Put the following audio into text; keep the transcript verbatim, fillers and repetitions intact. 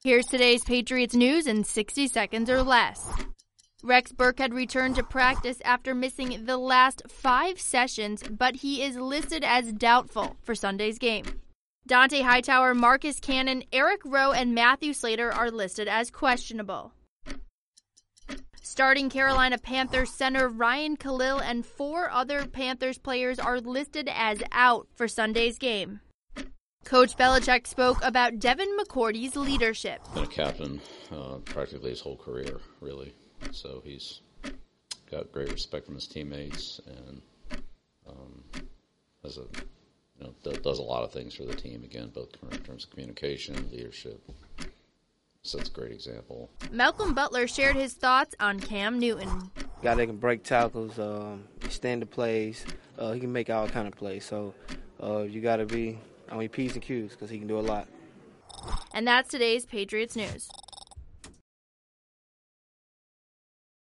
Here's today's Patriots news in sixty seconds or less. Rex Burkhead returned to practice after missing the last five sessions, but he is listed as doubtful for Sunday's game. Dante Hightower, Marcus Cannon, Eric Rowe, and Matthew Slater are listed as questionable. Starting Carolina Panthers center Ryan Khalil and four other Panthers players are listed as out for Sunday's game. Coach Belichick spoke about Devin McCourty's leadership. Been a captain uh, practically his whole career, really. So he's got great respect from his teammates and um, has a, you know, does a lot of things for the team, again, both in terms of communication, leadership. So it's a great example. Malcolm Butler shared his thoughts on Cam Newton. Guy that can break tackles, um, extend the plays. Uh, he can make all kind of plays. So uh, you got to be on your P's and Q's because he can do a lot. And that's today's Patriots News.